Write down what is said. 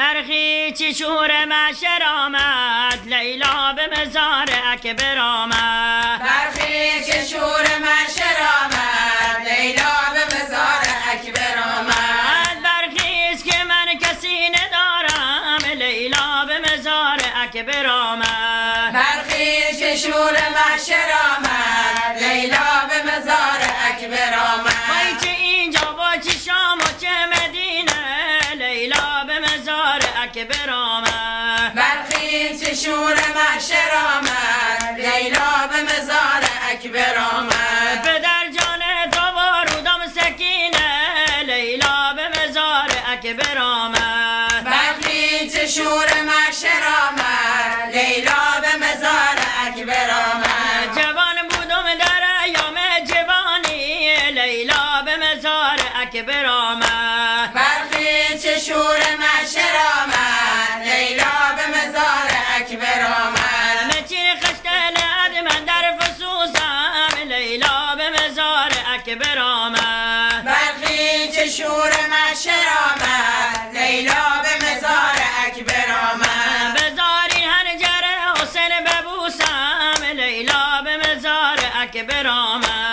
برخی چی شور محشر آمد، لیلا به مزار اکبر آمد. برخی چی شور محشر آمد، لیلا به مزار اکبر آمد. برخیست که من کسی ندارم، لیلا به مزار اکبر آمد. برخی چی شور محشر آمد، لیلا به مزار اکبر آمد. وای چه اینجا و چه شام و چه مدینه، لیلا به مزار اکبر آمد. برخی چه شور محشر آمد، لیلا به مزار اکبر آمد. پدر جان تو بارودم سکینه، لیلا به مزار اکبر آمد. برخی چه شور محشر آمد، لیلا به مزار اکبر آمد. جوان بودم در ایام جوانی، لیلا به مزار اکبر آمد. برخی چه شور محشر آمد، لیلا به مزار اکبر آمد. مچی خشتل من در فسوسم، لیلا به مزار اکبر آمد. برخی چه شور محشر آمد، لیلا به مزار اکبر آمد. بزاری هنجر حسین ببوسم، لیلا به مزار اکبر آمد.